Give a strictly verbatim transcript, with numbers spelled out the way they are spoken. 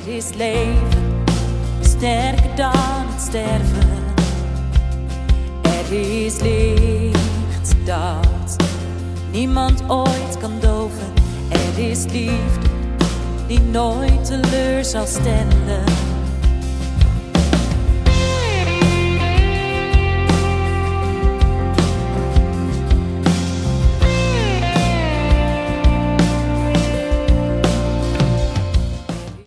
Er is leven, sterker dan het sterven. Er is licht dat niemand ooit kan doven. Er is liefde die nooit teleur zal stellen.